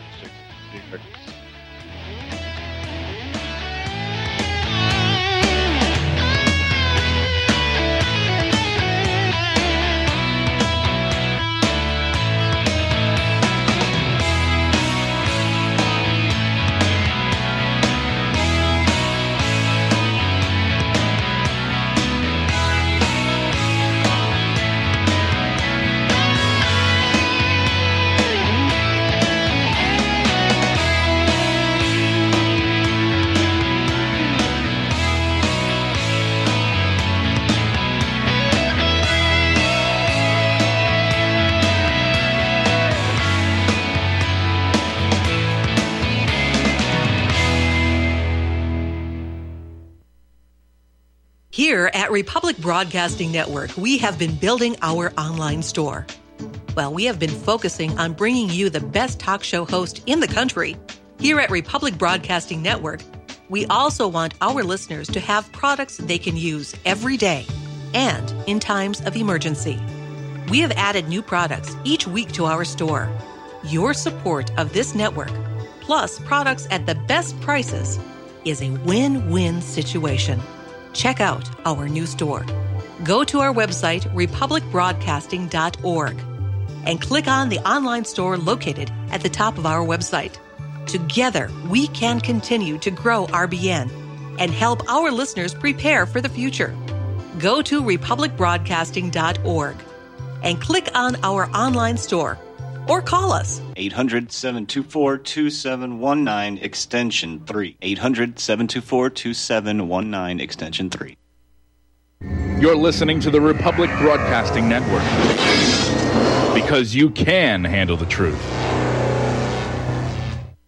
Here at Republic Broadcasting Network, we have been building our online store. Well, we have been focusing on bringing you the best talk show host in the country. Here at Republic Broadcasting Network, we also want our listeners to have products they can use every day and in times of emergency. We have added new products each week to our store. Your support of this network, plus products at the best prices, is a win-win situation. Check out our new store. Go to our website, republic broadcasting dot org, and click on the online store located at the top of our website. Together, we can continue to grow R B N and help our listeners prepare for the future. Go to republic broadcasting dot org and click on our online store or call us. eight hundred, seven two four, two seven one nine, extension three. eight hundred, seven two four, two seven one nine, extension three. You're listening to the Republic Broadcasting Network. Because you can handle the truth.